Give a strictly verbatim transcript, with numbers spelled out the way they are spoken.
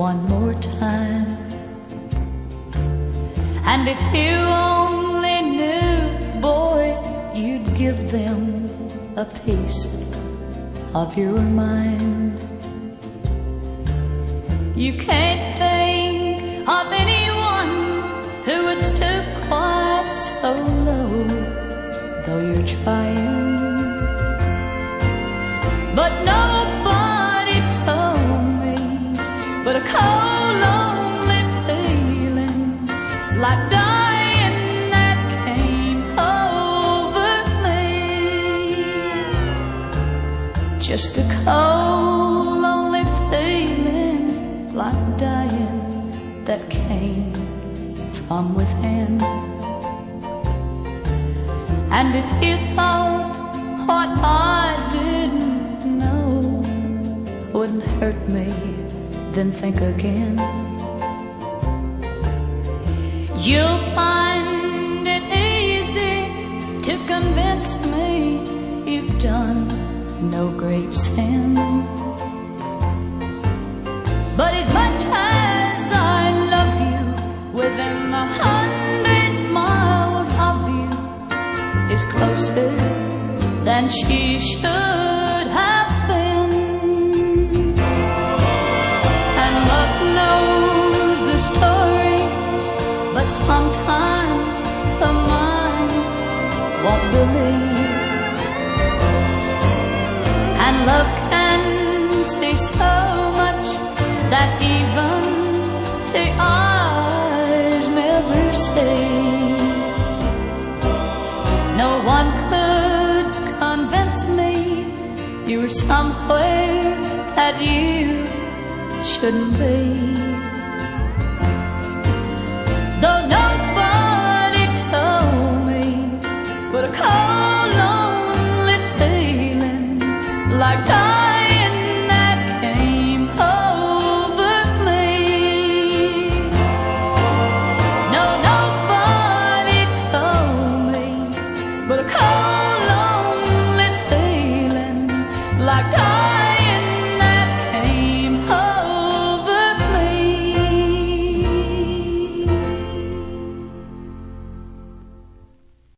one more time. And if you only knew, boy, you'd give them a piece of your mind. You can't think of anyone who would stoop quite so low, though you're trying. But nobody told me but a cold, lonely feeling like dying that came over me. Just a cold, lonely feeling like dying that came from within. And if you thought what I didn't know wouldn't hurt me, then think again. You'll find it easy to convince me you've done no great sin. But as much as I love you, within a hundred miles of you is closer than she should have been. And love knows the story, but sometimes the mind won't believe. And love can see so much that even the eyes never see. No one could convince me you were somewhere that you shouldn't be. Though nobody told me but a cold, lonely feeling like dying